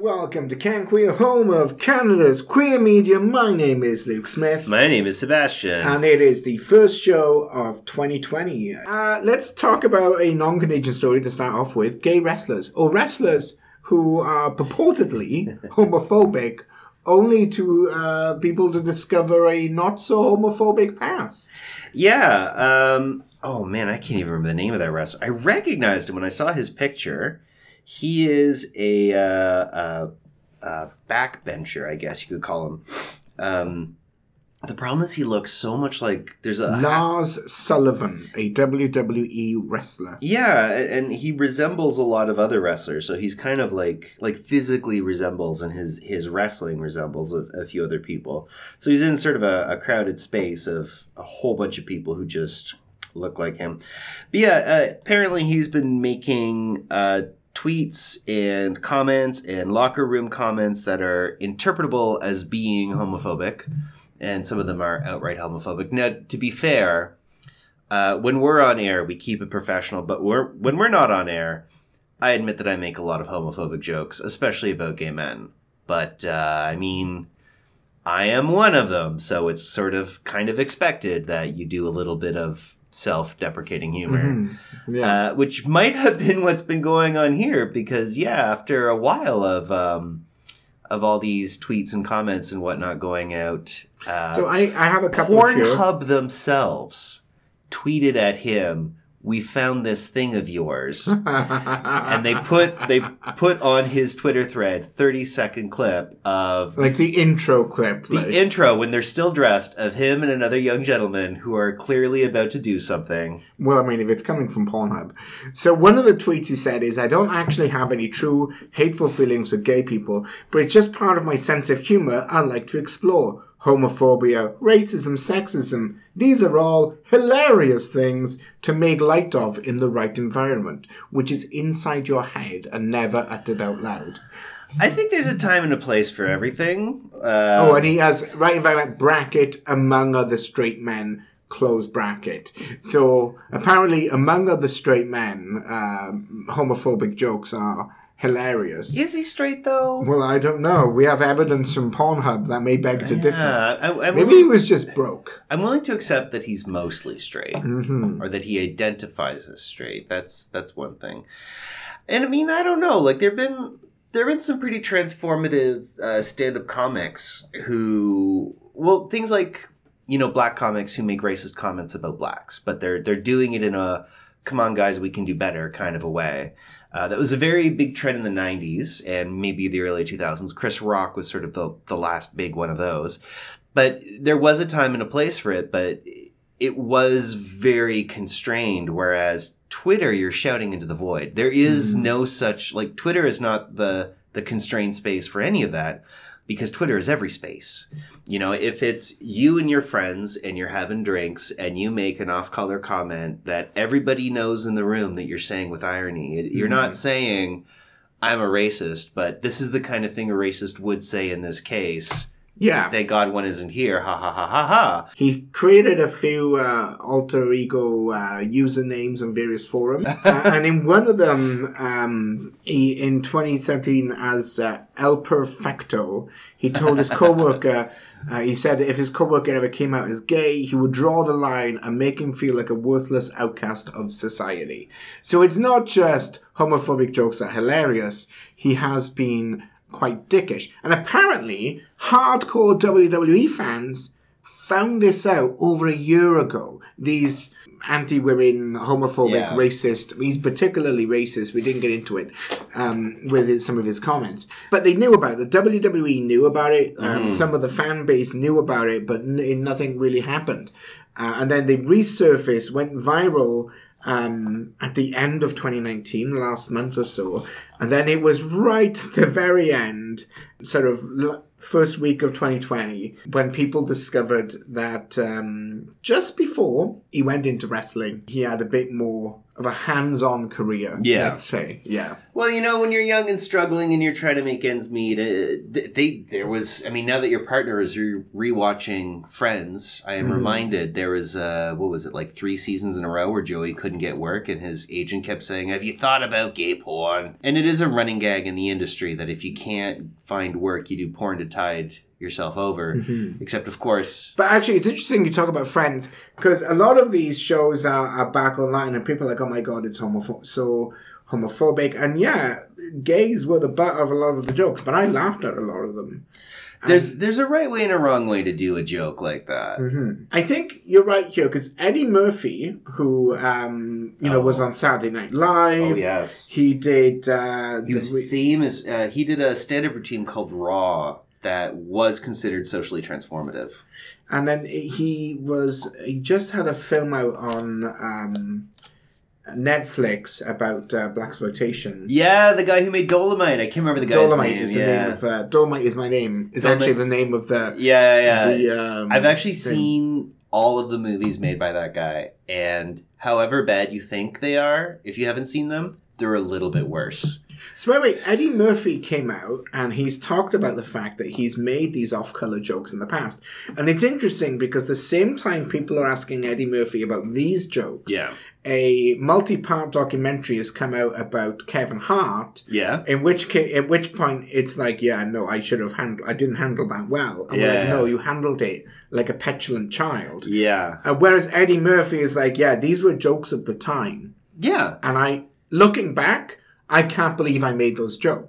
Welcome to Can Queer, home of Canada's queer media. My name is Luke Smith. My name is Sebastian. And it is the first show of 2020. Let's talk about a non-Canadian story to start off with. Gay wrestlers, or wrestlers who are purportedly homophobic, only to people to discover a not-so-homophobic past. Yeah. Oh, man, I can't even remember the name of that wrestler. I recognized him when I saw his picture. He is a backbencher, I guess you could call him. The problem is he looks so much like there's a Lars Sullivan, a WWE wrestler. Yeah, and he resembles a lot of other wrestlers. So he's kind of like physically resembles, and his wrestling resembles a few other people. So he's in sort of a crowded space of a whole bunch of people who just look like him. But yeah, apparently he's been making tweets and comments and locker room comments that are interpretable as being homophobic, and some of them are outright homophobic. Now, to be fair, when we're on air, we keep it professional, but when we're not on air, I admit that I make a lot of homophobic jokes, especially about gay men. But, I mean, I am one of them, so it's sort of kind of expected that you do a little bit of self-deprecating humor, which might have been what's been going on here, because after a while of all these tweets and comments and whatnot going out, so I have a couple. Pornhub themselves tweeted at him, "We found this thing of yours," and they put on his Twitter thread 30-second clip of like the intro clip, the intro when they're still dressed, of him and another young gentleman who are clearly about to do something. Well, I mean, if it's coming from Pornhub. So one of the tweets he said is, "I don't actually have any true hateful feelings for gay people, but it's just part of my sense of humor I like to explore. Homophobia, racism, sexism, these are all hilarious things to make light of in the right environment, which is inside your head and never uttered out loud." I think there's a time and a place for everything. And he has right environment, bracket, among other straight men, close bracket. So apparently among other straight men, homophobic jokes are hilarious. Is he straight, though? Well, I don't know. We have evidence from Pornhub that may beg to differ. Maybe he was just broke. I'm willing to accept that he's mostly straight, or that he identifies as straight. That's one thing. And I mean, I don't know. Like, there've been some pretty transformative stand-up comics who, well, things like, black comics who make racist comments about blacks, but they're doing it in a "come on, guys, we can do better" kind of a way. That was a very big trend in the 90s and maybe the early 2000s. Chris Rock was sort of the last big one of those. But there was a time and a place for it, but it was very constrained, whereas Twitter, you're shouting into the void. There is no such, like, Twitter is not the constrained space for any of that, because Twitter is every space. If it's you and your friends and you're having drinks and you make an off-color comment that everybody knows in the room that you're saying with irony, you're not saying, "I'm a racist," but this is the kind of thing a racist would say in this case. Yeah. Thank God one isn't here. Ha ha ha ha ha. He created a few alter ego usernames on various forums. And in one of them, in 2017, as El Perfecto, he told his co-worker, he said if his co-worker ever came out as gay, he would draw the line and make him feel like a worthless outcast of society. So it's not just homophobic jokes that are hilarious. He has been quite dickish. And apparently, hardcore WWE fans found this out over a year ago. These anti-women, homophobic, racist, he's particularly racist, we didn't get into it with some of his comments. But they knew about it. The WWE knew about it. Some of the fan base knew about it, but nothing really happened. And then they resurfaced, went viral at the end of 2019, last month or so. And then it was right at the very end, sort of first week of 2020, when people discovered that just before he went into wrestling, he had a bit more of a hands-on career. Yeah. Let's say. Yeah. Well, you know, when you're young and struggling and you're trying to make ends meet, there was, I mean, now that your partner is rewatching Friends, I am reminded there was, what was it, like 3 seasons in a row where Joey couldn't get work and his agent kept saying, have you thought about gay porn? And it is a running gag in the industry that if you can't find work, you do porn to tide yourself over, except of course. But actually, it's interesting you talk about Friends, because a lot of these shows are back online and people are like, oh my god, it's so homophobic. And yeah, gays were the butt of a lot of the jokes, but I laughed at a lot of them. There's a right way and a wrong way to do a joke like that. I think you're right here, because Eddie Murphy, who was on Saturday Night Live. Oh, yes. He did... he was famous. He did a stand-up routine called Raw that was considered socially transformative. And then he just had a film out on Netflix about blaxploitation. Yeah, the guy who made Dolomite. I can't remember the guy's Dolomite name. Is the name of Dolomite is my name. Is Dolomite. actually the name of the I've actually seen all of the movies made by that guy, and however bad you think they are, if you haven't seen them, they're a little bit worse. So by the way, Eddie Murphy came out and he's talked about the fact that he's made these off-color jokes in the past. And it's interesting because the same time people are asking Eddie Murphy about these jokes, a multi-part documentary has come out about Kevin Hart. Yeah. At which point it's like, I didn't handle that well. And we're like, no, you handled it like a petulant child. Yeah. Whereas Eddie Murphy is like, these were jokes of the time. Yeah. And looking back, I can't believe I made those jokes.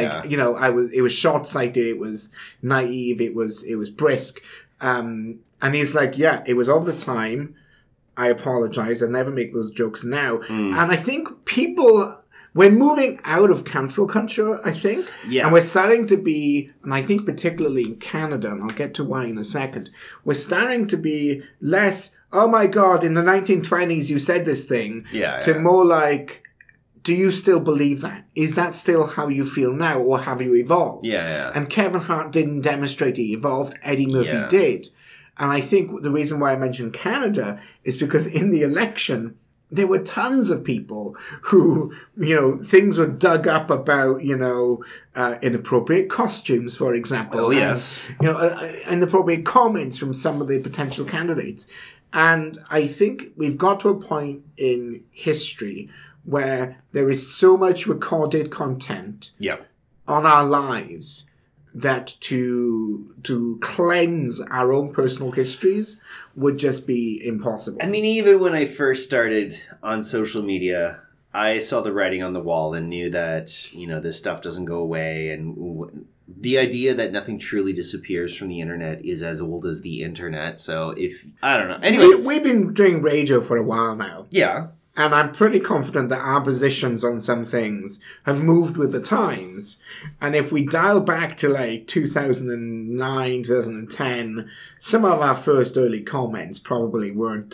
It was short-sighted, it was naive, it was brisk. And he's like, it was of the time. I apologize. I never make those jokes now. And I think we're moving out of cancel culture, I think. Yeah. And we're starting to be, and I think particularly in Canada, and I'll get to why in a second, we're starting to be less, oh my God, in the 1920s you said this thing, to more like, do you still believe that? Is that still how you feel now, or have you evolved? Yeah. And Kevin Hart didn't demonstrate he evolved. Eddie Murphy did. And I think the reason why I mentioned Canada is because in the election, there were tons of people who, things were dug up about, inappropriate costumes, for example. Oh, yes. And, inappropriate comments from some of the potential candidates. And I think we've got to a point in history where there is so much recorded content on our lives that to cleanse our own personal histories would just be impossible. I mean, even when I first started on social media, I saw the writing on the wall and knew that, this stuff doesn't go away. And the idea that nothing truly disappears from the internet is as old as the internet. So I don't know. Anyway. We've been doing radio for a while now. Yeah. And I'm pretty confident that our positions on some things have moved with the times. And if we dial back to like 2009, 2010, some of our first early comments probably weren't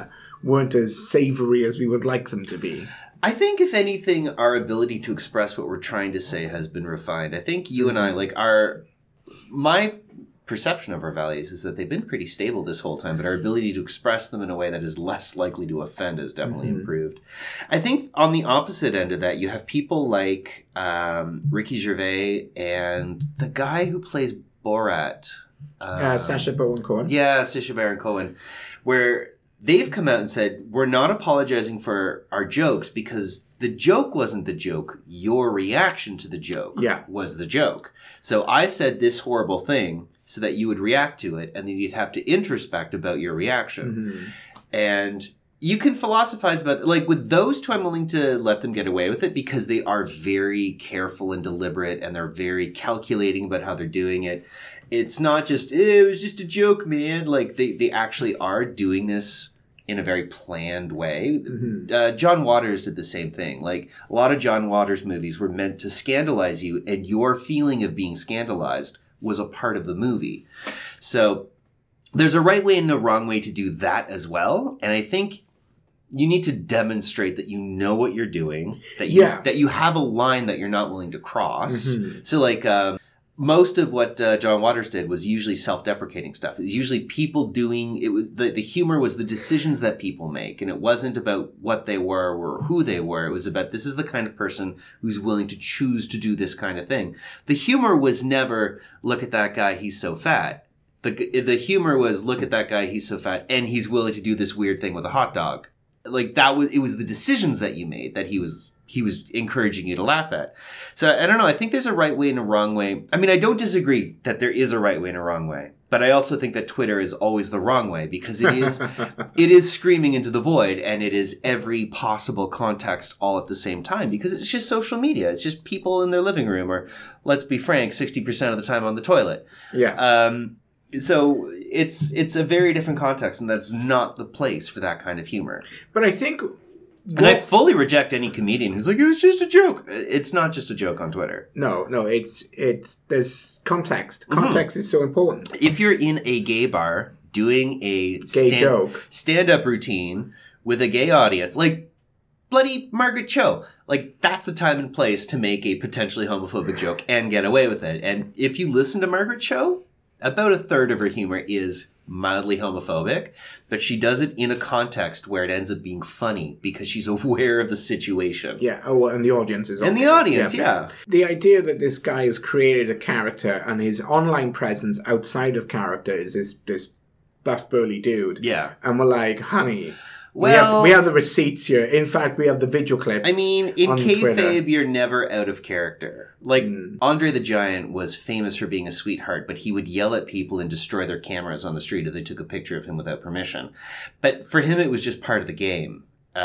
as savory as we would like them to be. I think, if anything, our ability to express what we're trying to say has been refined. I think you and I, my perception of our values is that they've been pretty stable this whole time, but our ability to express them in a way that is less likely to offend has definitely improved. I think on the opposite end of that, you have people like Ricky Gervais and the guy who plays Borat. Sacha Baron Cohen. Yeah, Sacha Baron Cohen, where they've come out and said, we're not apologizing for our jokes because the joke wasn't the joke. Your reaction to the joke was the joke. So I said this horrible thing so that you would react to it, and then you'd have to introspect about your reaction. And you can philosophize about, with those two, I'm willing to let them get away with it because they are very careful and deliberate, and they're very calculating about how they're doing it. It's not just, it was just a joke, man. They actually are doing this in a very planned way. John Waters did the same thing. A lot of John Waters movies were meant to scandalize you, and your feeling of being scandalized was a part of the movie. So there's a right way and a wrong way to do that as well. And I think you need to demonstrate that you know what you're doing, that you have a line that you're not willing to cross. So most of what John Waters did was usually self-deprecating stuff. It was usually people doing, it was the humor was the decisions that people make. And it wasn't about what they were or who they were. It was about, this is the kind of person who's willing to choose to do this kind of thing. The humor was never, look at that guy, he's so fat. The humor was, look at that guy, he's so fat, and he's willing to do this weird thing with a hot dog. Like it was the decisions that you made that he was encouraging you to laugh at. So I don't know. I think there's a right way and a wrong way. I mean, I don't disagree that there is a right way and a wrong way, but I also think that Twitter is always the wrong way because it is screaming into the void, and it is every possible context all at the same time because it's just social media. It's just people in their living room, or let's be frank, 60% of the time on the toilet. Yeah. So it's a very different context, and that's not the place for that kind of humor. But I think... And I fully reject any comedian who's like, it was just a joke. It's not just a joke on Twitter. No, it's there's context. Context is so important. If you're in a gay bar doing a joke stand-up routine with a gay audience, like bloody Margaret Cho, like that's the time and place to make a potentially homophobic joke and get away with it. And if you listen to Margaret Cho, about a third of her humor is mildly homophobic, but she does it in a context where it ends up being funny because she's aware of the situation. Yeah, and the audience is... And the audience, yeah. The idea that this guy has created a character and his online presence outside of character is this buff burly dude. Yeah. And we're like, honey... Well, we have the receipts here. In fact, we have the video clips. I mean, in kayfabe, you're never out of character. Like, Andre the Giant was famous for being a sweetheart, but he would yell at people and destroy their cameras on the street if they took a picture of him without permission. But for him, it was just part of the game.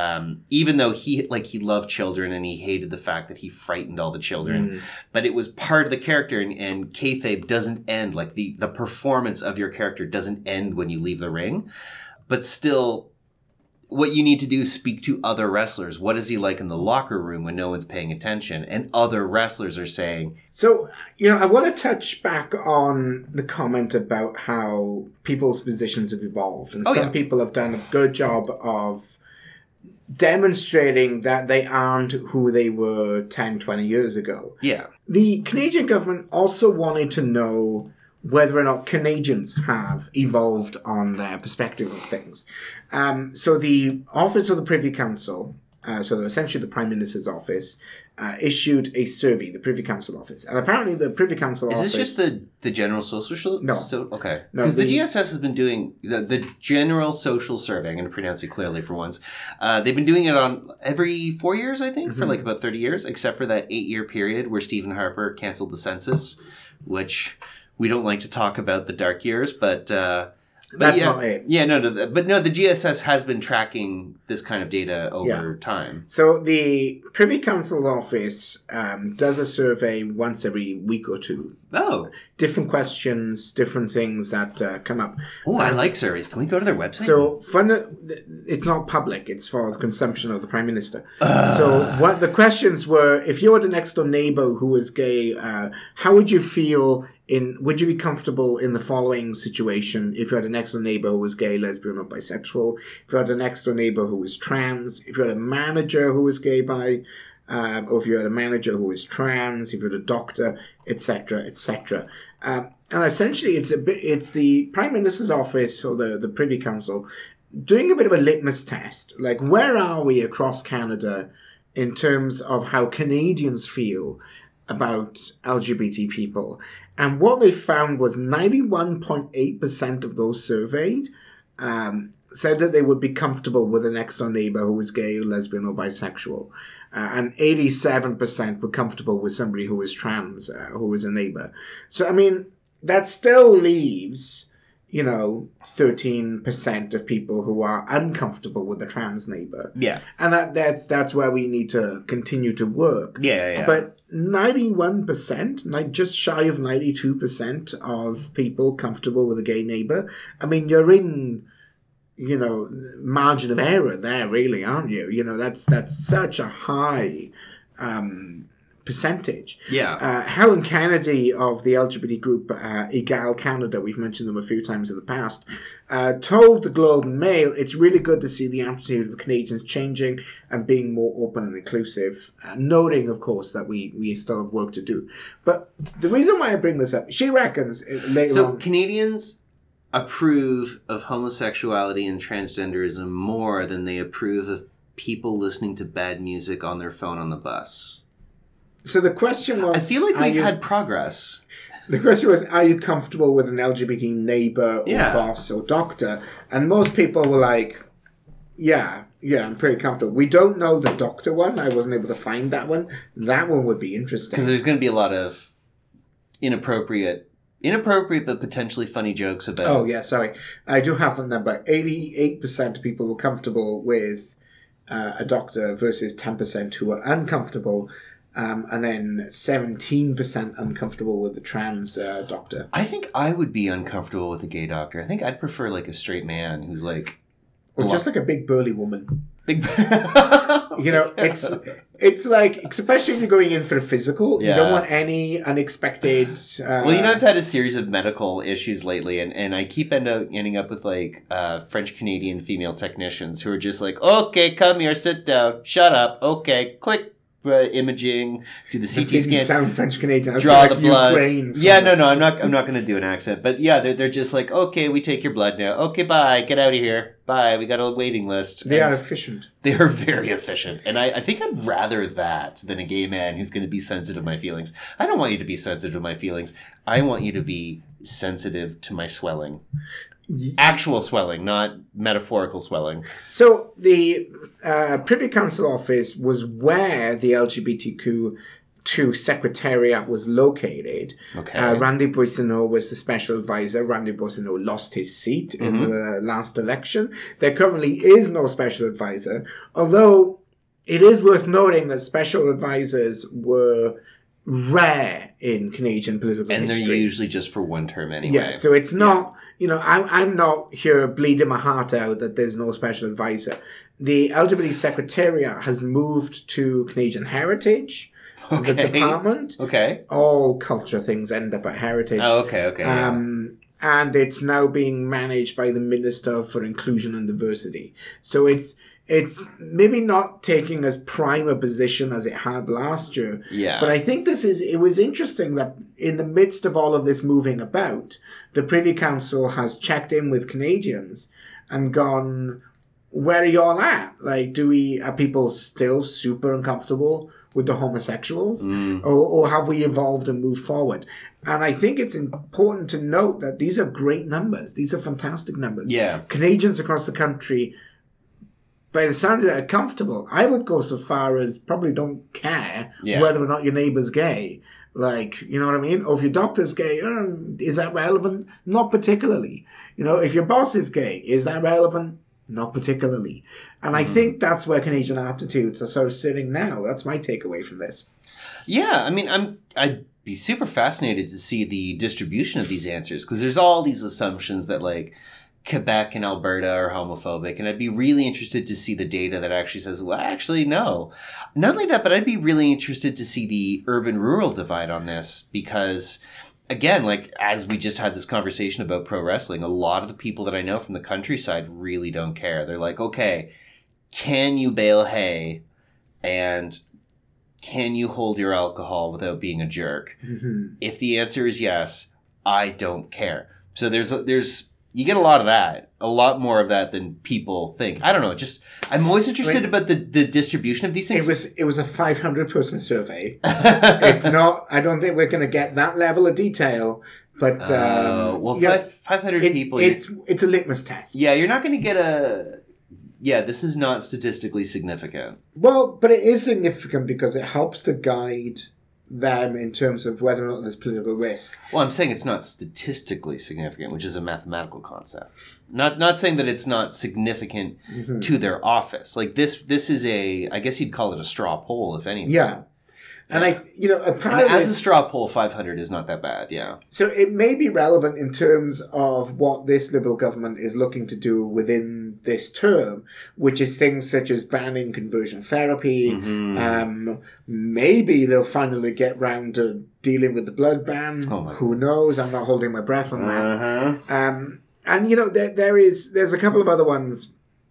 Even though he loved children and he hated the fact that he frightened all the children, but it was part of the character, and kayfabe doesn't end. Like, the performance of your character doesn't end when you leave the ring, but still... What you need to do is speak to other wrestlers. What is he like in the locker room when no one's paying attention? And other wrestlers are saying... So, I want to touch back on the comment about how people's positions have evolved. And some people have done a good job of demonstrating that they aren't who they were 10, 20 years ago. Yeah. The Canadian government also wanted to know whether or not Canadians have evolved on their perspective of things. So the Office of the Privy Council, so essentially the Prime Minister's office, issued a survey, the Privy Council office. And apparently the Privy Council office... Is this just the General Social... No. Okay. Because the GSS has been doing... The General Social Survey, I'm going to pronounce it clearly for once. They've been doing it on every 4 years, I think, for like about 30 years, except for that 8-year period where Stephen Harper canceled the census, which... We don't like to talk about the dark years, but that's not it. Yeah, the GSS has been tracking this kind of data over time. So the Privy Council office does a survey once every week or two. Oh. Different questions, different things that come up. Oh, I like surveys. Can we go to their website? So it's not public. It's for the consumption of the Prime Minister. So what the questions were, if you were the next door neighbor who was gay, how would you feel... would you be comfortable in the following situation if you had a next door neighbor who was gay, lesbian, or bisexual? If you had a next door neighbor who was trans? If you had a manager who was gay, bi, or if you had a manager who was trans? If you had a doctor, etc., etc. And essentially, it's the Prime Minister's office or the Privy Council doing a bit of a litmus test. Like, where are we across Canada in terms of how Canadians feel about LGBT people? And what they found was 91.8% of those surveyed said that they would be comfortable with a next-door neighbor who was gay, lesbian, or bisexual. And 87% were comfortable with somebody who was trans, who was a neighbor. So, I mean, that still leaves, 13% of people who are uncomfortable with the trans neighbor. Yeah. And that's where we need to continue to work. Yeah. But 91%, just shy of 92% of people comfortable with a gay neighbor. I mean, you're in, margin of error there, really, aren't you? That's such a high percentage. Yeah. Helen Kennedy of the LGBT group Egal Canada, we've mentioned them a few times in the past, told the Globe and Mail, it's really good to see the attitude of Canadians changing and being more open and inclusive, noting, of course, that we still have work to do. But the reason why I bring this up, she reckons later on... So Canadians approve of homosexuality and transgenderism more than they approve of people listening to bad music on their phone on the bus. So the question was... I feel like we've had progress. The question was, are you comfortable with an LGBT neighbour or boss or doctor? And most people were like, yeah, I'm pretty comfortable. We don't know the doctor one. I wasn't able to find that one. That one would be interesting. Because there's going to be a lot of inappropriate but potentially funny jokes about... Oh, yeah, sorry. I do have a number. 88% of people were comfortable with a doctor versus 10% who were uncomfortable. And then 17% uncomfortable with the trans doctor. I think I would be uncomfortable with a gay doctor. I think I'd prefer like a straight man who's like... Or just like a big burly woman. Big You know, it's like, especially if you're going in for a physical, you don't want any unexpected... Well, you know, I've had a series of medical issues lately, and I keep ending up with, like, French-Canadian female technicians who are just like, okay, come here, sit down, shut up, okay, click, imaging, do the CT scan. Sound French Canadian. Draw like the blood. Yeah, no, I'm not going to do an accent, but yeah, they're just like, okay, we take your blood now. Okay, bye, get out of here. Bye, we got a waiting list. They are efficient. They are very efficient, and I think I'd rather that than a gay man who's going to be sensitive to my feelings. I don't want you to be sensitive to my feelings. I want you to be sensitive to my swelling. Actual swelling, not metaphorical swelling. So the Privy Council office was where the LGBTQ2 Secretariat was located. Okay. Randy Boissonnault was the special advisor. Randy Boissonnault lost his seat in the last election. There currently is no special advisor, although it is worth noting that special advisors were rare in Canadian political history. And they're usually just for one term anyway. Yeah, so it's not... You know, I'm not here bleeding my heart out that there's no special advisor. The LGBT Secretariat has moved to Canadian Heritage, the department. Okay. All culture things end up at Heritage. Oh, okay. And it's now being managed by the Minister for Inclusion and Diversity. So it's maybe not taking as prime a position as it had last year. Yeah. But I think it was interesting that in the midst of all of this moving about, the Privy Council has checked in with Canadians and gone, where are y'all at? Like, are people still super uncomfortable with the homosexuals? Or have we evolved and moved forward? And I think it's important to note that these are great numbers. These are fantastic numbers. Yeah. Canadians across the country, by the sound of it, are comfortable. I would go so far as probably don't care whether or not your neighbour's gay. Like, you know what I mean? Or if your doctor's gay, is that relevant? Not particularly. You know, if your boss is gay, is that relevant? Not particularly. And I think that's where Canadian attitudes are sort of sitting now. That's my takeaway from this. Yeah, I mean, I'd be super fascinated to see the distribution of these answers, because there's all these assumptions that, like, Quebec and Alberta are homophobic, and I'd be really interested to see the data that actually says, well, actually, no. Not only that, but I'd be really interested to see the urban-rural divide on this, because, again, like, as we just had this conversation about pro wrestling, a lot of the people that I know from the countryside really don't care. They're like, okay, can you bale hay, and can you hold your alcohol without being a jerk? If the answer is yes, I don't care. So there's you get a lot of that, a lot more of that than people think. I don't know. I'm always interested about the distribution of these things. It was a 500-person survey. It's not. I don't think we're going to get that level of detail. But 500 people. It's a litmus test. Yeah, you're not going to get a. Yeah, this is not statistically significant. Well, but it is significant because it helps to guide them in terms of whether or not there's political risk. Well, I'm saying it's not statistically significant, which is a mathematical concept. Not saying that it's not significant to their office. Like this is I guess you'd call it a straw poll, if anything. Yeah. And a part And of as a straw poll, 500 is not that bad, yeah. So it may be relevant in terms of what this Liberal government is looking to do within this term, which is things such as banning conversion therapy. Maybe they'll finally get round to dealing with the blood ban. Oh my Who knows? I'm not holding my breath on that. And there's a couple of other ones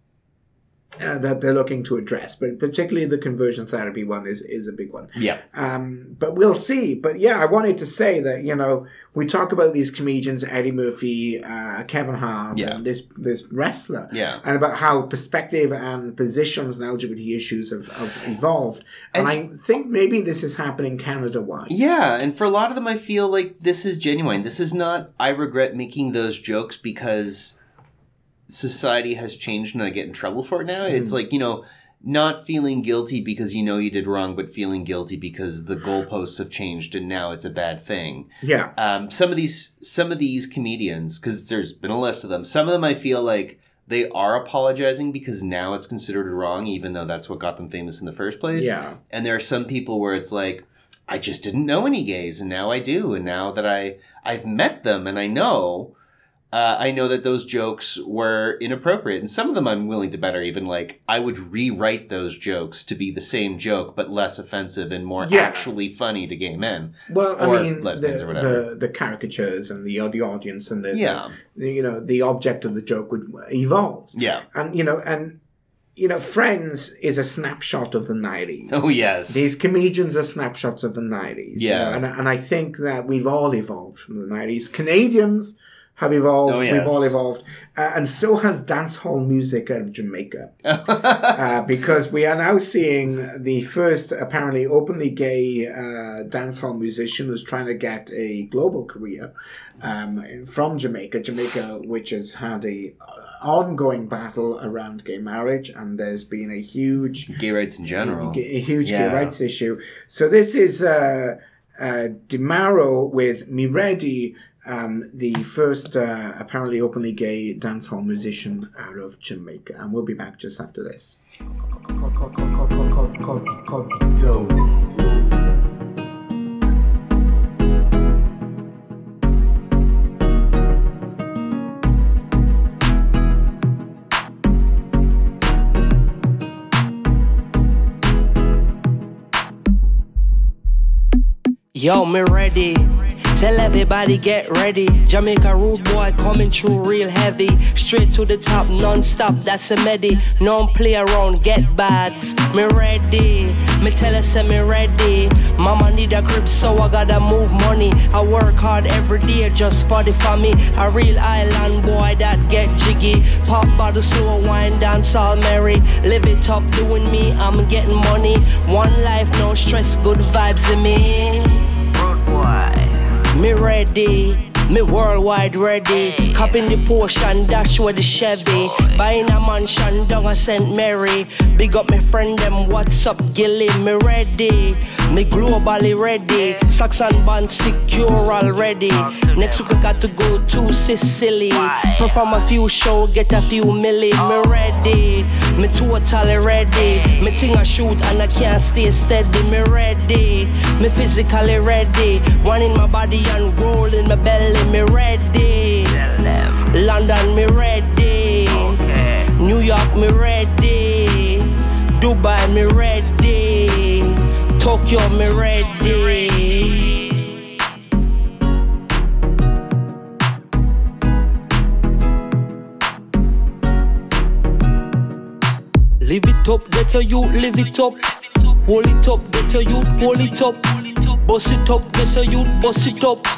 that they're looking to address, but particularly the conversion therapy one is a big one. Yeah. But we'll see. But yeah, I wanted to say that, we talk about these comedians, Eddie Murphy, Kevin Hart, and this wrestler, and about how perspective and positions and LGBT issues have evolved. And I think maybe this is happening Canada-wide. Yeah, and for a lot of them, I feel like this is genuine. This is not, I regret making those jokes because society has changed and I get in trouble for it now. It's like, not feeling guilty because you did wrong, but feeling guilty because the goalposts have changed and now it's a bad thing. Yeah. Some of these comedians, because there's been a list of them, some of them I feel like they are apologizing because now it's considered wrong, even though that's what got them famous in the first place. Yeah. And there are some people where it's like, I just didn't know any gays and now I do. And now that I've met them and I know that those jokes were inappropriate. And some of them I'm willing to bet are even like, I would rewrite those jokes to be the same joke, but less offensive and more actually funny to gay men. Well, lesbians or whatever. The caricatures and the audience and the object of the joke would evolve. Yeah. And Friends is a snapshot of the 90s. Oh, yes. These comedians are snapshots of the 90s. Yeah. And I think that we've all evolved from the 90s. Canadians have evolved. Oh, yes. We've all evolved. And so has dancehall music out of Jamaica. Because we are now seeing the first apparently openly gay dancehall musician who's trying to get a global career from Jamaica. Jamaica, which has had a ongoing battle around gay marriage, and there's been a huge... Gay rights in general. A huge gay rights issue. So this is Demaro with Me Ready, the first apparently openly gay dancehall musician out of Jamaica. And we'll be back just after this. Yo, me ready. Tell everybody get ready. Jamaica rude boy coming through real heavy. Straight to the top, non-stop, that's a medi. No play around, get bags. Me ready. Me tell her say me ready. Mama need a crib, so I gotta move money. I work hard every day just for the family. A real island boy that get jiggy. Pop bottle, slow wine, dance all merry. Live it up, doing me, I'm getting money. One life, no stress, good vibes in me. Rude boy. Me ready, me worldwide ready. Copping the Porsche, dash with the Chevy. Buying a mansion down at St. Mary. Big up my friend them, what's up Gilly? Me ready, me globally ready. Stocks and bonds secure already. Next week I got to go to Sicily. Perform a few shows, get a few milli. Me ready, me totally ready. Me thing I shoot and I can't stay steady. Me ready, me physically ready. One in my body and roll in my belly. Me ready, London me ready, New York me ready, Dubai me ready, Tokyo me ready. Live it up, get your youth, live it up. Hold it up, get your youth, hold it up. Bust it up, get your youth, bust it up.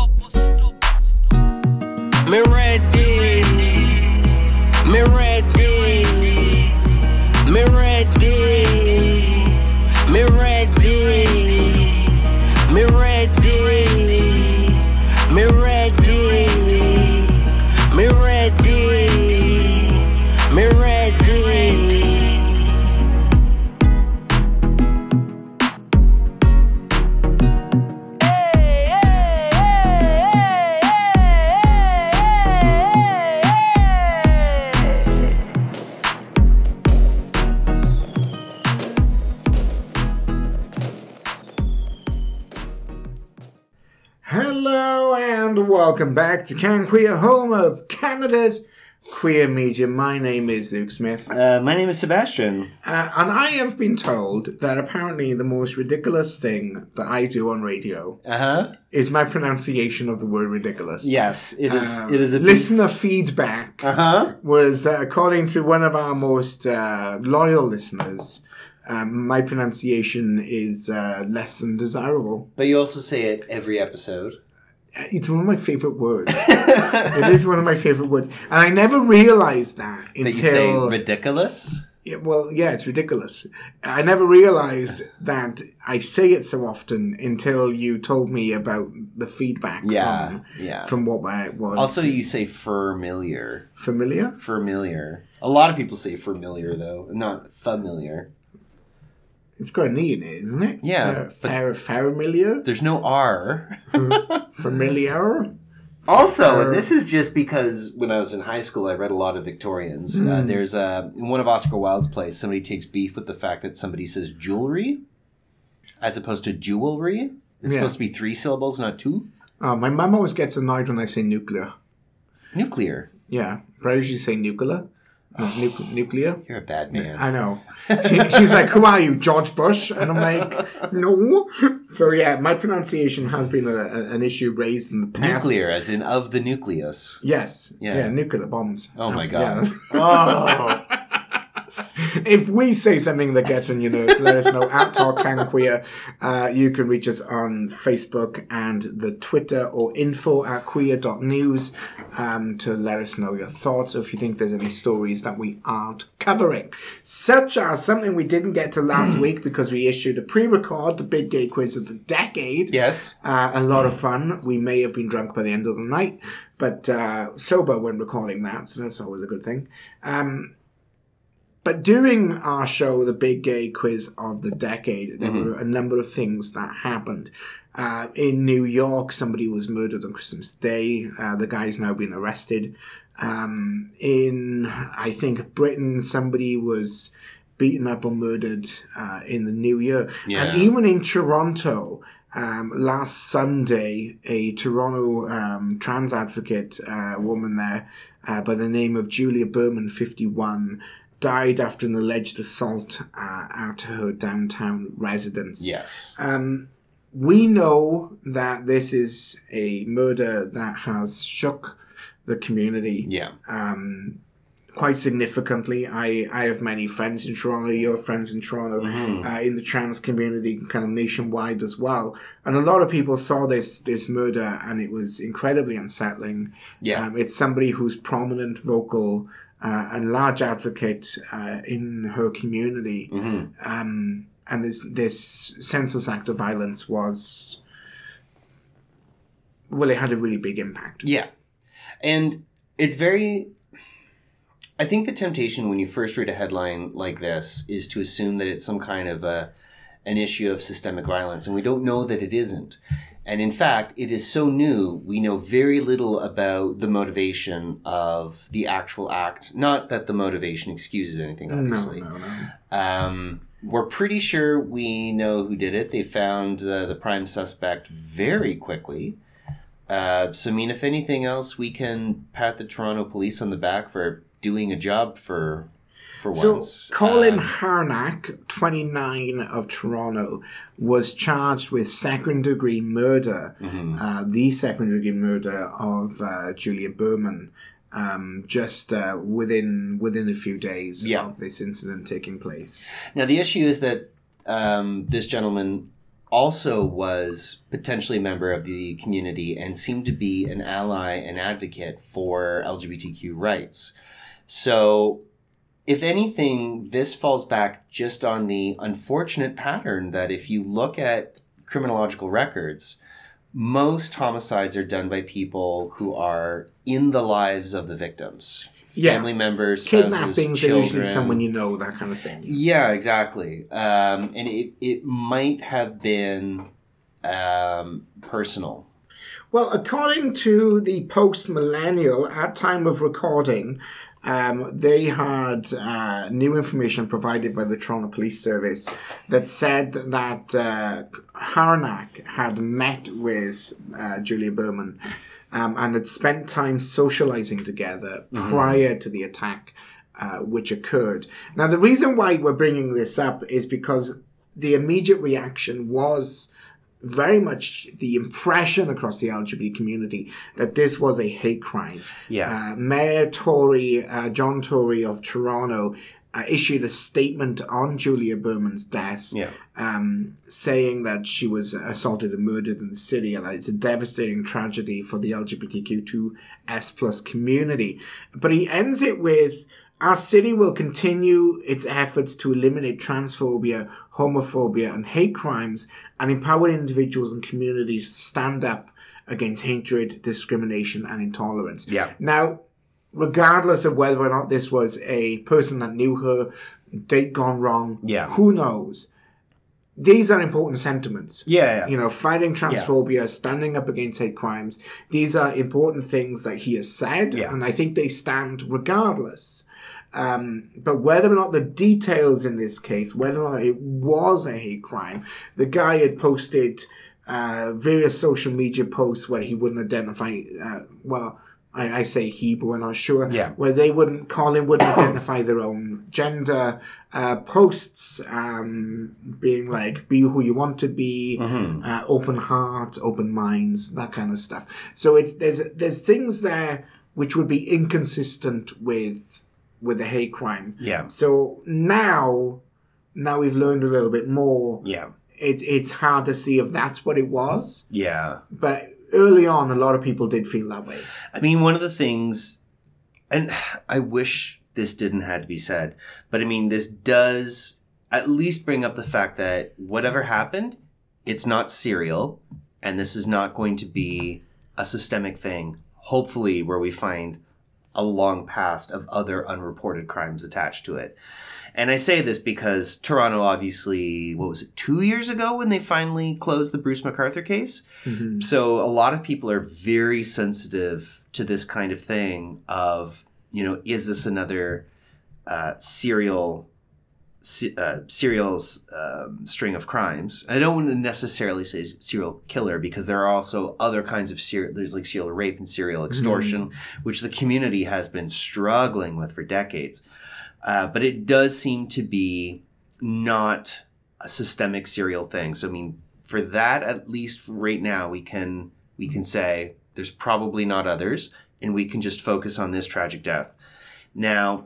Me ready, me ready, me ready, me ready, me ready, me ready, me ready, me ready. Hello and welcome back to Can Queer, home of Canada's queer media. My name is Luke Smith. My name is Sebastian. And I have been told that apparently the most ridiculous thing that I do on radio is my pronunciation of the word ridiculous. Yes, it is. It is a listener feedback was that according to one of our most loyal listeners, my pronunciation is less than desirable. But you also say it every episode. It's one of my favourite words. It is one of my favourite words. And I never realised that until... That you say ridiculous? Yeah, it's ridiculous. I never realised that I say it so often until you told me about the feedback from what I was. Also, you say familiar. Familiar? Familiar. A lot of people say familiar, though, not familiar. It's got an E in it, isn't it? Yeah. Familiar? There's no R. Familiar? Also, and this is just because when I was in high school, I read a lot of Victorians. There's in one of Oscar Wilde's plays, somebody takes beef with the fact that somebody says jewelry as opposed to jewelry. It's supposed to be 3 syllables, not 2. My mum always gets annoyed when I say nuclear. Nuclear? Yeah, but I usually say nuclear. Nuclear. You're a bad man. I know. She's like, who are you, George Bush? And I'm like, no. So yeah, my pronunciation has been an issue raised in the past. Nuclear, as in of the nucleus. Yes. Yeah, nuclear bombs. Oh my God. Yeah. Oh. If we say something that gets on your nerves, let us know at Talk Can Queer. You can reach us on Facebook and the Twitter or info@queer.news to let us know your thoughts, or if you think there's any stories that we aren't covering. Such as something we didn't get to last week because we issued a pre-record, the Big Gay Quiz of the Decade. Yes. A lot of fun. We may have been drunk by the end of the night, but sober when recording that, so that's always a good thing. But during our show, the Big Gay Quiz of the Decade, there were a number of things that happened. In New York, somebody was murdered on Christmas Day. The guy's now been arrested. In, I think, Britain, somebody was beaten up or murdered in the New Year. Yeah. And even in Toronto, last Sunday, a Toronto trans advocate woman there by the name of Julia Berman, 51, died after an alleged assault at her downtown residence. Yes. We know that this is a murder that has shook the community. Yeah. Quite significantly. I have many friends in Toronto, your friends in Toronto, in the trans community, kind of nationwide as well. And a lot of people saw this murder and it was incredibly unsettling. Yeah. It's somebody who's prominent, vocal, and large advocate in her community. And this senseless act of violence was, well, it had a really big impact. Yeah. And it's very... I think the temptation when you first read a headline like this is to assume that it's some kind of an issue of systemic violence, and we don't know that it isn't. And in fact, it is so new, we know very little about the motivation of the actual act. Not that the motivation excuses anything, obviously. No. We're pretty sure we know who did it. They found the prime suspect very quickly. So, I mean, if anything else, we can pat the Toronto police on the back for doing a job for once. So, Colin Harnack, 29, of Toronto, was charged with second-degree murder, the second-degree murder of Julia Berman, just within a few days of this incident taking place. Now, the issue is that this gentleman also was potentially a member of the community and seemed to be an ally and advocate for LGBTQ rights. So, if anything, this falls back just on the unfortunate pattern that if you look at criminological records, most homicides are done by people who are in the lives of the victims. Family members, spouses, kidnappings children. are usually someone you know, that kind of thing. Yeah, exactly. And it might have been personal. Well, according to the Post Millennial, at time of recording, they had new information provided by the Toronto Police Service that said that Harnack had met with Julia Berman and had spent time socializing together prior to the attack which occurred. Now, the reason why we're bringing this up is because the immediate reaction was very much the impression across the LGBT community that this was a hate crime. Yeah. Mayor Tory, John Tory of Toronto, issued a statement on Julia Berman's death, saying that she was assaulted and murdered in the city, and it's a devastating tragedy for the LGBTQ2S+ community. But he ends it with, "Our city will continue its efforts to eliminate transphobia, homophobia, and hate crimes, and empower individuals and communities to stand up against hatred, discrimination, and intolerance." Yeah. Now, regardless of whether or not this was a person that knew her, date gone wrong, who knows? These are important sentiments. Yeah. You know, fighting transphobia, standing up against hate crimes. These are important things that he has said, and I think they stand regardless. But whether or not the details in this case, whether or not it was a hate crime, the guy had posted various social media posts where he wouldn't identify, I say he, but we're not sure, where they wouldn't identify their own gender, posts being like, be who you want to be, open heart, open minds, that kind of stuff. So there's things there which would be inconsistent with a hate crime. Yeah. So now we've learned a little bit more. Yeah. It's hard to see if that's what it was. Yeah. But early on, a lot of people did feel that way. I mean, one of the things, and I wish this didn't have to be said, but I mean, this does at least bring up the fact that whatever happened, it's not serial, and this is not going to be a systemic thing, hopefully, where we find a long past of other unreported crimes attached to it. And I say this because Toronto, obviously, 2 years ago when they finally closed the Bruce McArthur case? Mm-hmm. So a lot of people are very sensitive to this kind of thing of, is this another serial string of crimes? I don't want to necessarily say serial killer because there are also other kinds of there's like serial rape and serial extortion, which the community has been struggling with for decades. But it does seem to be not a systemic serial thing. So, I mean, for that, at least right now, we can say there's probably not others, and we can just focus on this tragic death. Now,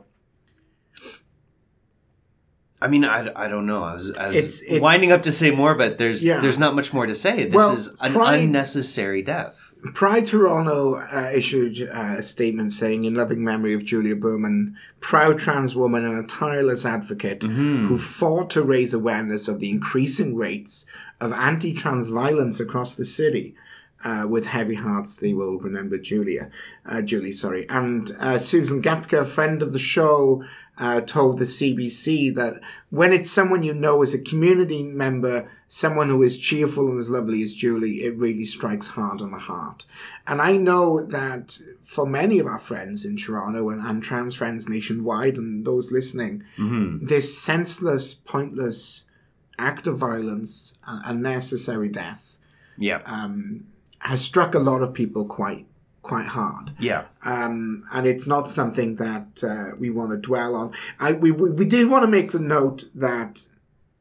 I mean, I don't know. I was it's winding up to say more, but there's not much more to say. This is an unnecessary death. Pride Toronto issued a statement saying, "In loving memory of Julia Berman, proud trans woman and a tireless advocate who fought to raise awareness of the increasing rates of anti-trans violence across the city. With heavy hearts, they will remember Julie. And Susan Gapka, friend of the show, told the CBC that when it's someone you know as a community member, someone who is cheerful and as lovely as Julie, it really strikes hard on the heart." And I know that for many of our friends in Toronto and trans friends nationwide and those listening, this senseless, pointless act of violence, unnecessary death, has struck a lot of people quite hard. Yeah. And it's not something that we want to dwell on. We did want to make the note that,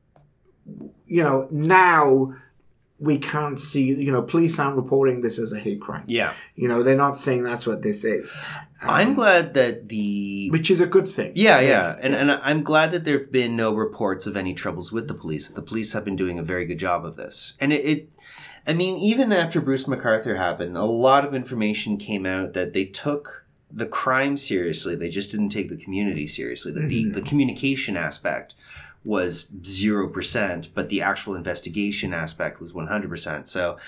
now we can't see, police aren't reporting this as a hate crime. Yeah. They're not saying that's what this is. I'm glad that which is a good thing. Yeah. And I'm glad that there have been no reports of any troubles with the police. The police have been doing a very good job of this. And I mean, even after Bruce McArthur happened, a lot of information came out that they took the crime seriously. They just didn't take the community seriously. The communication aspect was 0%, but the actual investigation aspect was 100%. So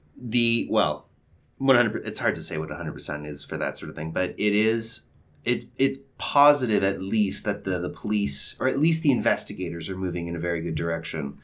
100%, it's hard to say what 100% is for that sort of thing, but it's positive at least that the police, or at least the investigators, are moving in a very good direction.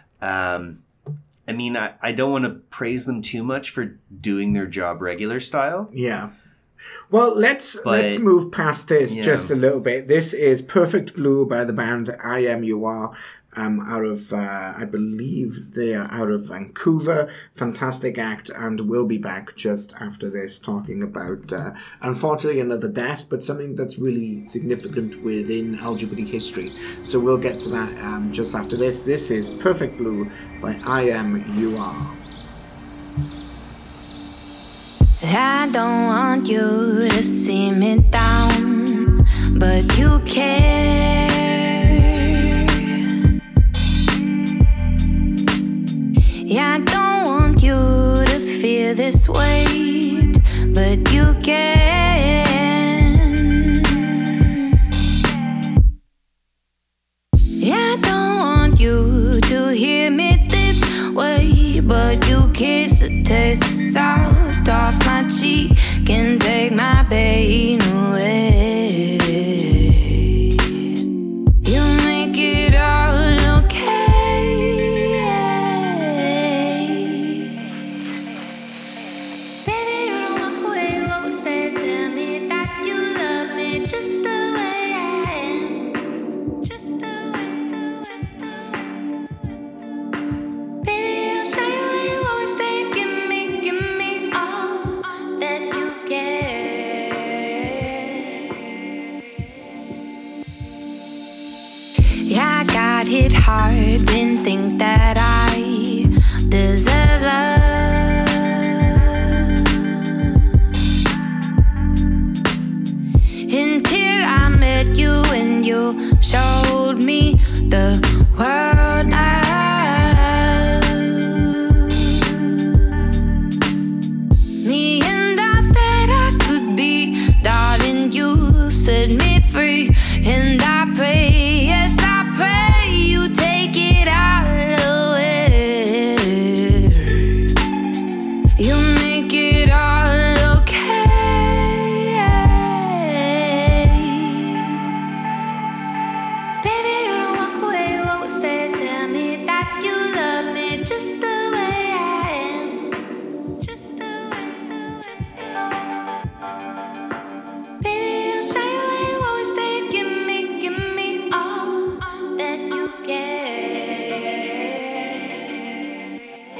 I mean, I don't want to praise them too much for doing their job regular style. Yeah. Well, let's move past this just a little bit. This is Perfect Blue by the band I Am You Are. Out of, I believe they are out of Vancouver. Fantastic act, and we'll be back just after this talking about, unfortunately, another death, but something that's really significant within LGBT history. So we'll get to that just after this. This is Perfect Blue by I Am You Are. I don't want you to see me down, but you care. Yeah, I don't want you to feel this weight, but you can. Yeah, I don't want you to hear me this way, but you kiss the taste of salt off my cheek, can take my pain away. You make it all okay. Baby, you don't walk away, you always stay. Tell me that you love me just the way I am. Just the way. Baby, you don't shy away, you always stay. Give me all that you get. Yeah, I got hit hard, didn't think that I deserve love. Until I met you and you showed me the world me and I that I could be, darling, you set me free. And I pray, yes I pray, you take it all away. You make it all okay. Baby, you don't walk away, you always stay. Tell me that you love me just the way I am. Just the way. Baby, you don't shy away, you always stay. Give me all that you get.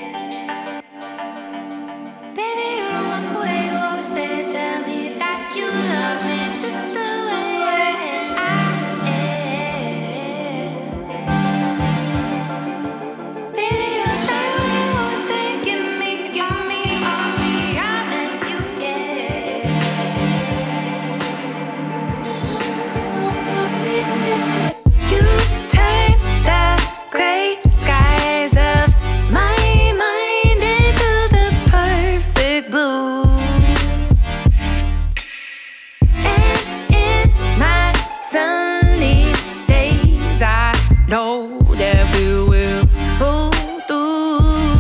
Baby, you don't walk away, you always stay. Tell me that you love me just the way I am. Baby, you don't shy away, you always stay. Give me all that you get. You turn the gray skies of my mind into the perfect blue. And in my sunny days, I know that we will pull through.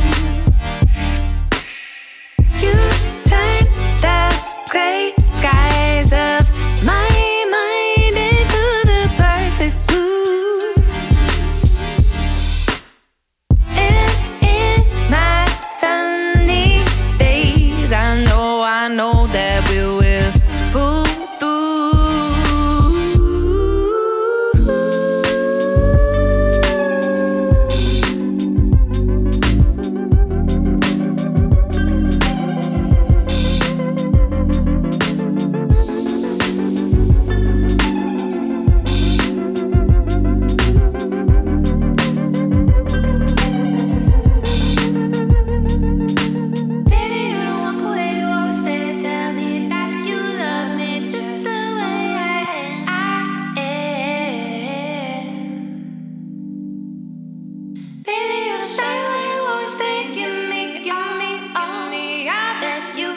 You turn the gray skies of my mind into the perfect blue. And in my sunny days, I know that we will pull Baby, you don't walk away, you always stay. Tell me that you love me just the way I am. Baby, you don't shy away, you always stay. Give me all that you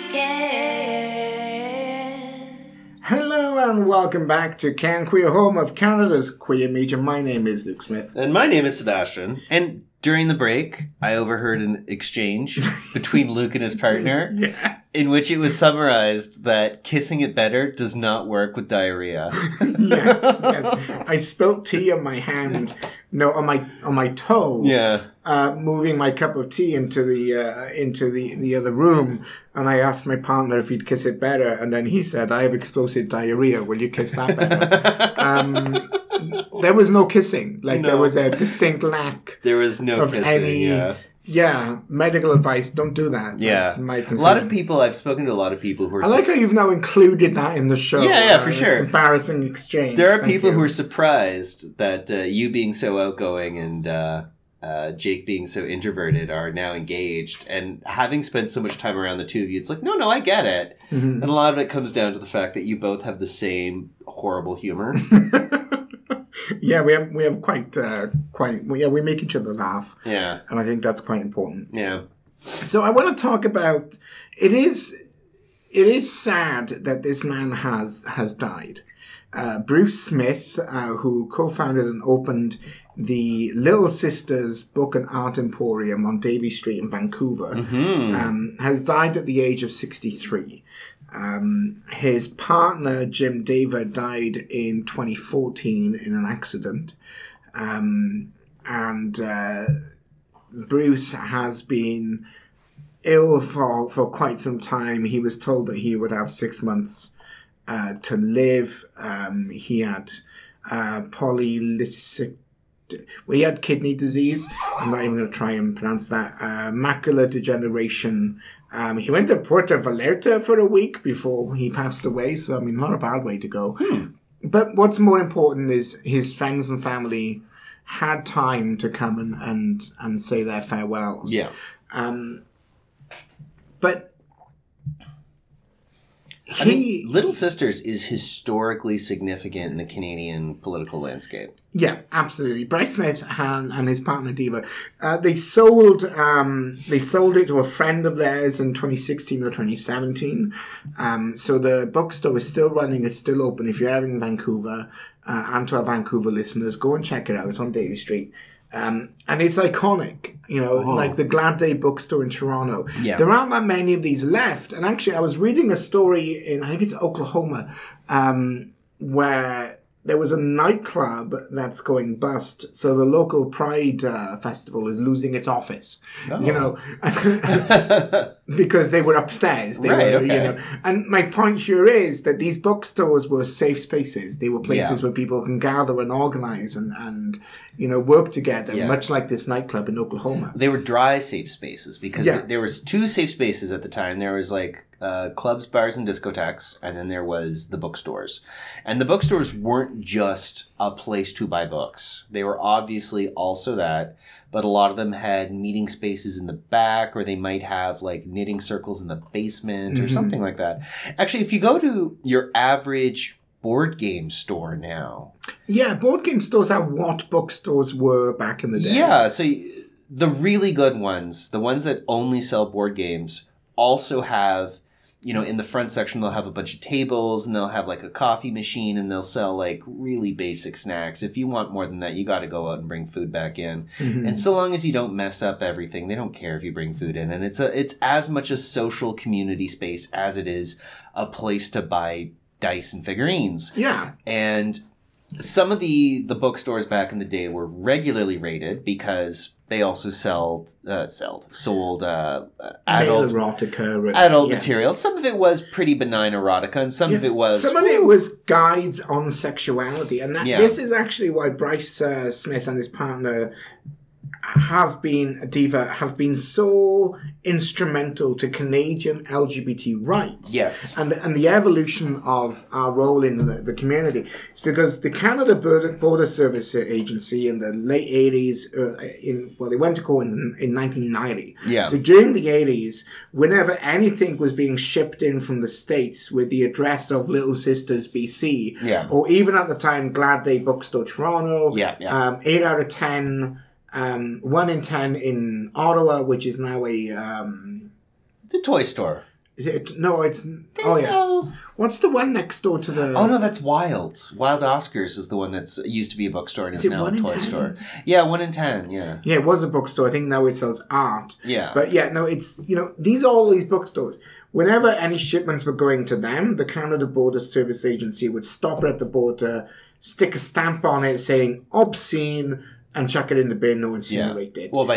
get. Hello and welcome back to Can Queer, home of Canada's queer media. My name is Luke Smith. And my name is Sebastian. And during the break, I overheard an exchange between Luke and his partner in which it was summarized that kissing it better does not work with diarrhea. Yes. I spilt tea on my hand No, on my toe. Yeah. Moving my cup of tea into the other room, and I asked my partner if he'd kiss it better, and then he said, "I have explosive diarrhea. Will you kiss that better?" There was no kissing. There was a distinct lack. There was no of kissing. any. Yeah, medical advice. Don't do that. Yeah. That's my conclusion. A lot of people. I've spoken to a lot of people who are. I like how you've now included that in the show. Yeah, for sure. Embarrassing exchange. There are Thank people you. who are surprised that you being so outgoing and Jake being so introverted are now engaged. And having spent so much time around the two of you, it's like, no, I get it. Mm-hmm. And a lot of it comes down to the fact that you both have the same horrible humor. Yeah, we have quite. We make each other laugh. Yeah. And I think that's quite important. Yeah. So I want to talk about. It is sad that this man has died. Bruce Smith, who co-founded and opened the Little Sisters Book and Art Emporium on Davie Street in Vancouver, has died at the age of 63. His partner, Jim David, died in 2014 in an accident. Bruce has been ill for quite some time. He was told that he would have 6 months to live. He had polycystic. Well, he had kidney disease. I'm not even going to try and pronounce that. Macular degeneration. He went to Puerto Vallarta for a week before he passed away. So, I mean, not a bad way to go. But what's more important is his friends and family had time to come and say their farewells. Yeah. But Little Sisters is historically significant in the Canadian political landscape. Yeah, absolutely. Bryce Smith and his partner Diva, they sold it to a friend of theirs in 2016 or 2017. So the bookstore is still running; it's still open. If you're out in Vancouver, and to our Vancouver listeners, go and check it out. It's on Davie Street. And it's iconic, like the Glad Day bookstore in Toronto. Yeah. There aren't that many of these left. And actually, I was reading a story in, I think it's Oklahoma, where there was a nightclub that's going bust. So the local Pride festival is losing its office, because they were upstairs. They Right, were, okay. And my point here is that these bookstores were safe spaces. They were places where people can gather and organize and work together, much like this nightclub in Oklahoma. They were dry safe spaces because there was two safe spaces at the time. There was clubs, bars, and discotheques, and then there was the bookstores. And the bookstores weren't just a place to buy books. They were obviously also that, but a lot of them had meeting spaces in the back, or they might have knitting circles in the basement or something like that. Actually, if you go to your average board game store now. Yeah, board game stores are what bookstores were back in the day. Yeah, so the really good ones, the ones that only sell board games, also have, in the front section, they'll have a bunch of tables and they'll have a coffee machine and they'll sell really basic snacks. If you want more than that, you got to go out and bring food back in. Mm-hmm. And so long as you don't mess up everything, they don't care if you bring food in. And it's as much a social community space as it is a place to buy dice and figurines. Yeah. And some of the bookstores back in the day were regularly raided because they also sold adult erotica, adult material. Some of it was pretty benign erotica, and some of it was guides on sexuality, and this is actually why Bryce Smith and his partner have been so instrumental to Canadian LGBT rights. Yes. And the evolution of our role in the community. It's because the Canada Border Service Agency in the late 80s, they went to court in 1990. Yeah. So during the 80s, whenever anything was being shipped in from the States with the address of Little Sisters BC, or even at the time Glad Day Bookstore Toronto, 8 out of 10... 1 in 10 in Ottawa, which is now it's a toy store. Is it? No, it's... yes. What's the one next door to the... Oh, no, that's Wilds. Wild Oscars is the one that's used to be a bookstore and is now a toy 10? store. Yeah, 1 in 10, yeah. Yeah, it was a bookstore. I think now it sells art. Yeah. But it's, all these bookstores. Whenever any shipments were going to them, the Canada Border Service Agency would stop at the border, stick a stamp on it saying obscene, and chuck it in the bin or incinerate it. Well,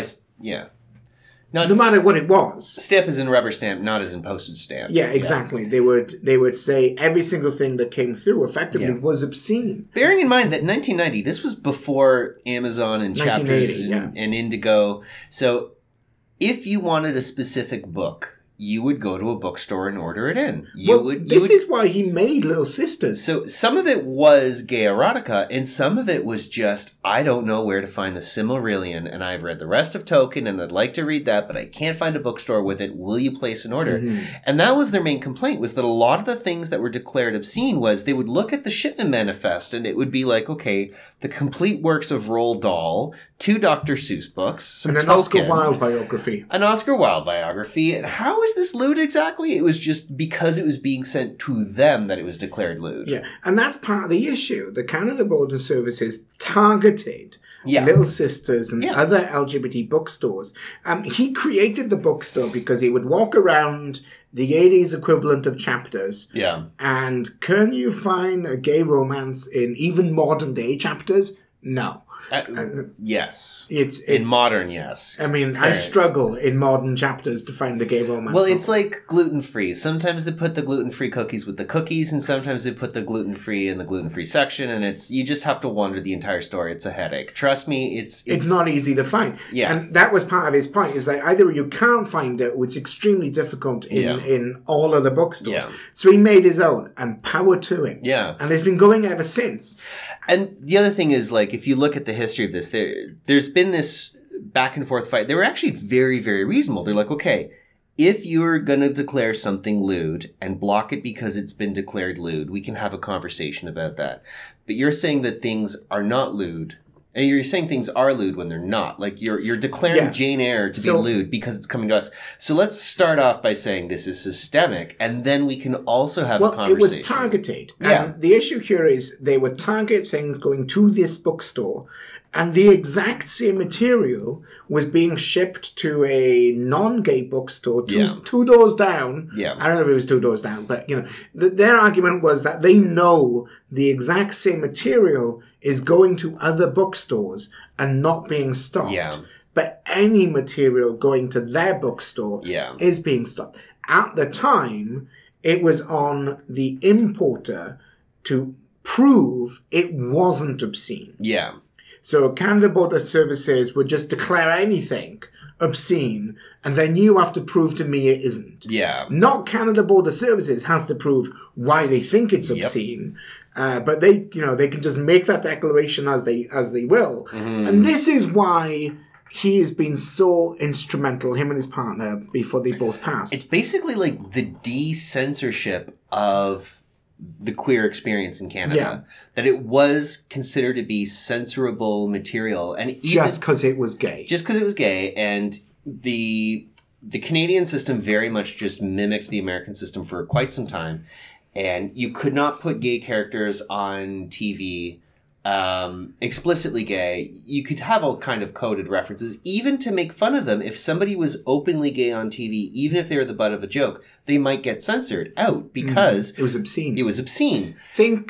no matter what it was. Stamp as in rubber stamp, not as in postage stamp. Yeah, exactly. They would say every single thing that came through effectively was obscene. Bearing in mind that in 1990, this was before Amazon and Chapters and Indigo. So if you wanted a specific book, you would go to a bookstore and order it in. This is why he made Little Sisters. So some of it was gay erotica, and some of it was just, I don't know where to find the Silmarillion, and I've read the rest of Tolkien, and I'd like to read that, but I can't find a bookstore with it. Will you place an order? Mm-hmm. And that was their main complaint, was that a lot of the things that were declared obscene was they would look at the shipment manifest, and it would be like, okay, the complete works of Roald Dahl, 2 Dr. Seuss books, and an Oscar Wilde biography. An Oscar Wilde biography. And how is this lewd exactly? It was just because it was being sent to them that it was declared lewd. Yeah, and that's part of the issue. The Canada Border Services targeted Little Sisters and other LGBT bookstores. He created the bookstore because he would walk around the 80s equivalent of Chapters. Yeah. And can you find a gay romance in even modern day Chapters? No. Yes. It's in modern, yes. I mean, I struggle in modern Chapters to find the gay romance. Well, it's like gluten-free. Sometimes they put the gluten-free cookies with the cookies, and sometimes they put the gluten-free in the gluten-free section, and you just have to wander the entire store. It's a headache. Trust me, it's not easy to find. Yeah. And that was part of his point, is that either you can't find it, or it's extremely difficult in all other bookstores. Yeah. So he made his own, and power to him. Yeah. And it's been going ever since. And the other thing is, like, if you look at the history of this, there's been this back and forth fight. They were actually very, very reasonable. They're like, okay, if you're going to declare something lewd and block it because it's been declared lewd, we can have a conversation about that. But you're saying that things are not lewd. And you're saying things are lewd when they're not. Like, you're declaring Jane Eyre to be lewd because it's coming to us. So let's start off by saying this is systemic, and then we can also have a conversation. Well, it was targeted. And the issue here is they would target things going to this bookstore, and the exact same material was being shipped to a non-gay bookstore two doors down. Yeah. I don't know if it was 2 doors down, but, their argument was that they know the exact same material is going to other bookstores and not being stopped. Yeah. But any material going to their bookstore is being stopped. At the time, it was on the importer to prove it wasn't obscene. Yeah. So Canada Border Services would just declare anything obscene, and then you have to prove to me it isn't. Yeah. Not Canada Border Services has to prove why they think it's obscene. But they can just make that declaration as they will. Mm-hmm. And this is why he has been so instrumental, him and his partner, before they both passed. It's basically like the de-censorship of the queer experience in Canada. That it was considered to be censorable material. And even, just because it was gay. Just because it was gay. And the Canadian system very much just mimicked the American system for quite some time. And you could not put gay characters on TV explicitly gay. You could have all kind of coded references, even to make fun of them. If somebody was openly gay on TV, even if they were the butt of a joke, they might get censored out because it was obscene. It was obscene. Think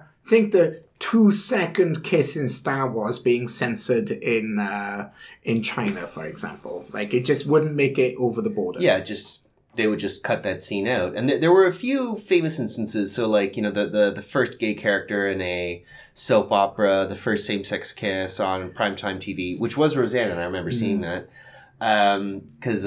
the 2-second kiss in Star Wars being censored in China, for example. Like, it just wouldn't make it over the border. Yeah, they would just cut that scene out. And there were a few famous instances. So, like, the first gay character in a soap opera, the first same-sex kiss on primetime TV, which was Roseanne, and I remember seeing that. Because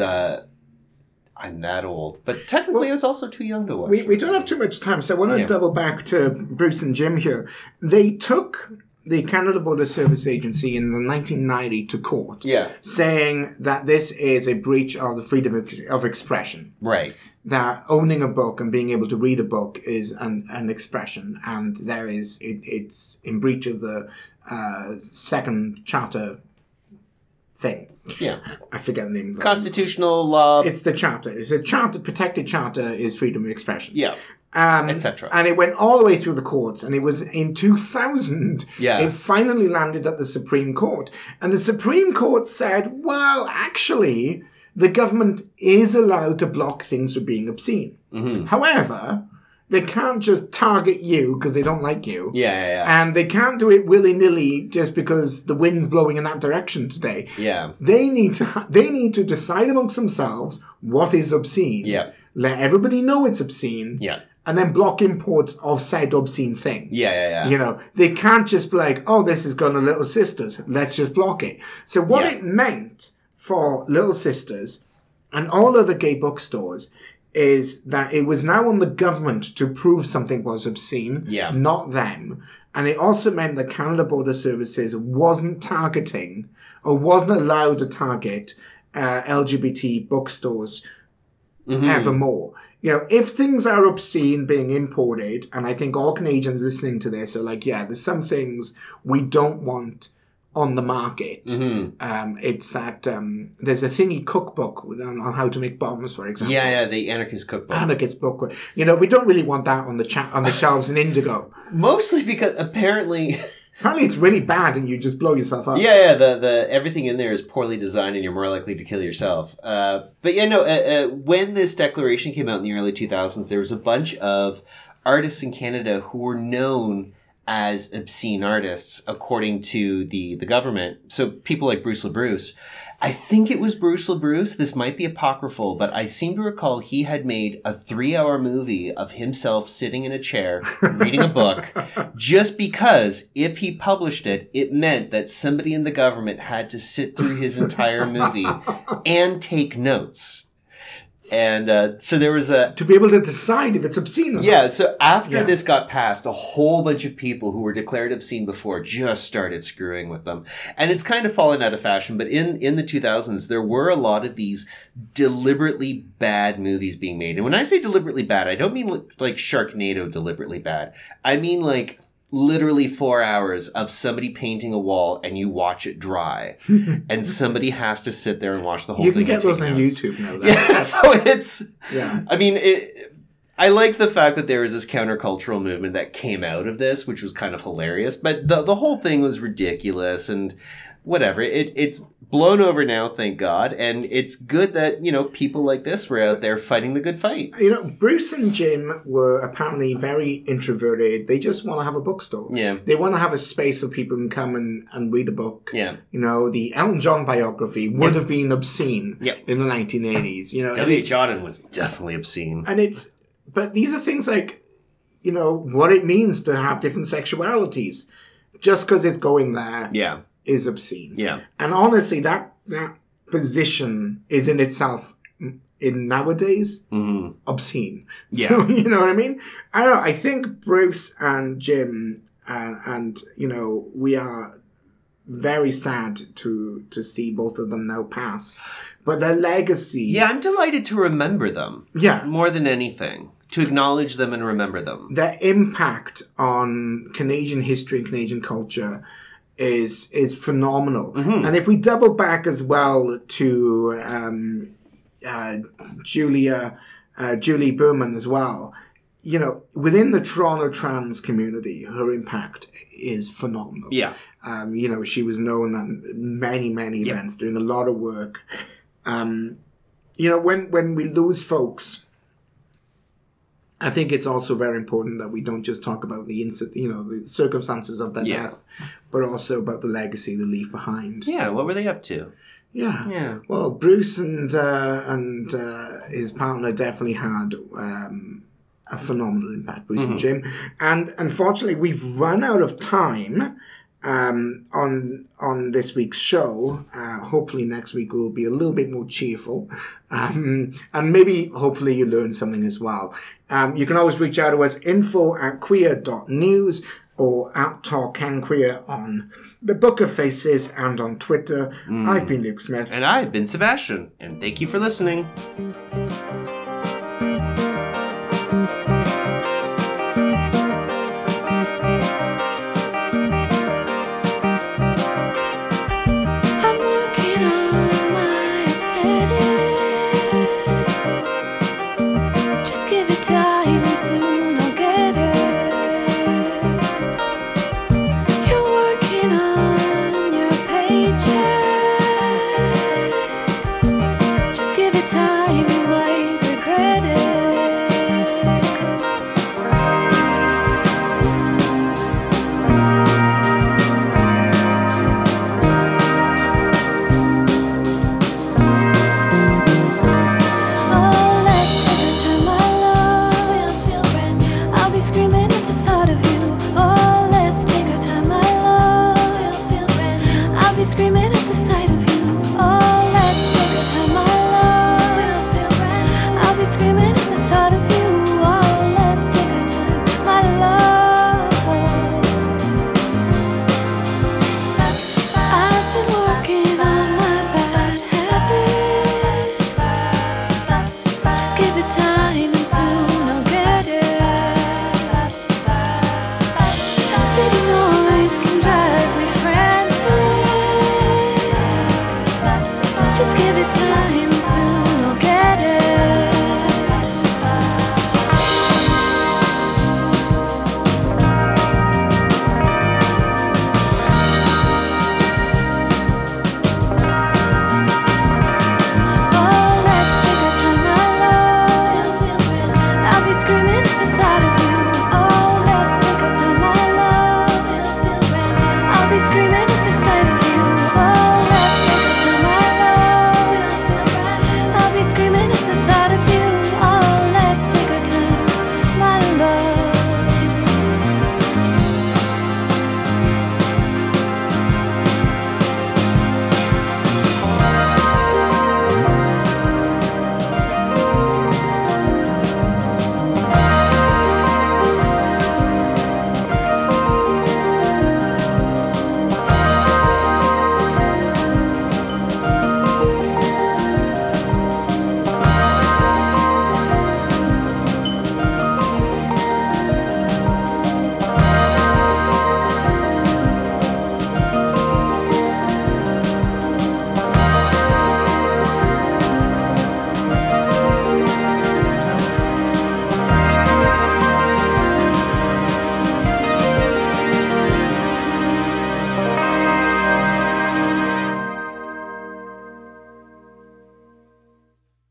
I'm that old. But technically, I was also too young to watch we don't have too much time, so I want to double back to Bruce and Jim here. They took the Canada Border Service Agency in the 1990 to court, saying that this is a breach of the freedom of expression. Right. That owning a book and being able to read a book is an expression, and it's in breach of the second charter thing. Yeah. I forget the name of it. Constitutional law. It's the charter. It's a charter. Protected charter is freedom of expression. Yeah. Etc. And it went all the way through the courts, and it was in 2000 it finally landed at the Supreme Court. And the Supreme Court said, well, actually, the government is allowed to block things from being obscene. Mm-hmm. However, They can't just target you because they don't like you. Yeah. And they can't do it willy-nilly just because the wind's blowing in that direction today. Yeah. They need to decide amongst themselves what is obscene. Yeah. Let everybody know it's obscene. Yeah. And then block imports of said obscene thing. Yeah. You know, they can't just be like, oh, this is going to Little Sisters. Let's just block it. So what it meant for Little Sisters and all other gay bookstores is that it was now on the government to prove something was obscene, not them. And it also meant that Canada Border Services wasn't targeting or wasn't allowed to target LGBT bookstores evermore. You know, if things are obscene being imported, and I think all Canadians listening to this are like, yeah, there's some things we don't want on the market. It's that there's a thingy cookbook on how to make bombs, for example. Yeah, the Anarchist Cookbook. Anarchist book. You know, we don't really want that on the shelves in Indigo. Mostly because apparently it's really bad and you just blow yourself up. Yeah, the everything in there is poorly designed and you're more likely to kill yourself. But yeah, no, when this declaration came out in the early 2000s, there was a bunch of artists in Canada who were known as obscene artists, according to the government. So people like Bruce LaBruce. I think it was Bruce LaBruce. This might be apocryphal, but I seem to recall he had made a 3-hour movie of himself sitting in a chair reading a book just because if he published it, it meant that somebody in the government had to sit through his entire movie and take notes. And so there was to be able to decide if it's obscene or not. Yeah, so after this got passed, a whole bunch of people who were declared obscene before just started screwing with them. And it's kind of fallen out of fashion, but in the 2000s, there were a lot of these deliberately bad movies being made. And when I say deliberately bad, I don't mean like Sharknado deliberately bad. I mean like literally 4 hours of somebody painting a wall and you watch it dry. And somebody has to sit there and watch the whole thing. You can get those on YouTube now. Yeah, so it's... Yeah. I mean, I like the fact that there was this countercultural movement that came out of this, which was kind of hilarious. But the whole thing was ridiculous and whatever. It's blown over now, thank God. And it's good that, you know, people like this were out there fighting the good fight. You know, Bruce and Jim were apparently very introverted. They just want to have a bookstore. Yeah. They want to have a space where people can come and read a book. Yeah. You know, the Elton John biography would have been obscene in the 1980s. You know, W.H. Auden was definitely obscene. But these are things like, you know, what it means to have different sexualities. Just because it's going there. Yeah. Is obscene. Yeah. And honestly, that position is in itself, in nowadays, obscene. Yeah. So, you know what I mean? I don't know. I think Bruce and Jim and you know, we are very sad to see both of them now pass. But their legacy... Yeah, I'm delighted to remember them. Yeah. More than anything. To acknowledge them and remember them. Their impact on Canadian history and Canadian culture is phenomenal. And if we double back as well to Julie Berman as well, you know, within the Toronto trans community, her impact is phenomenal. Yeah. You know, she was known at many events, doing a lot of work. You know, when we lose folks, I think it's also very important that we don't just talk about the the circumstances of their death, but also about the legacy they leave behind. Yeah, so, what were they up to? Yeah. Well, Bruce and his partner definitely had a phenomenal impact, Bruce and Jim. And unfortunately, we've run out of time on this week's show. Hopefully next week will be a little bit more cheerful. And maybe, hopefully, you learn something as well. You can always reach out to us, info@queer.news or @TalkCanQueer on the Book of Faces and on Twitter. I've been Luke Smith. And I've been Sebastian. And thank you for listening.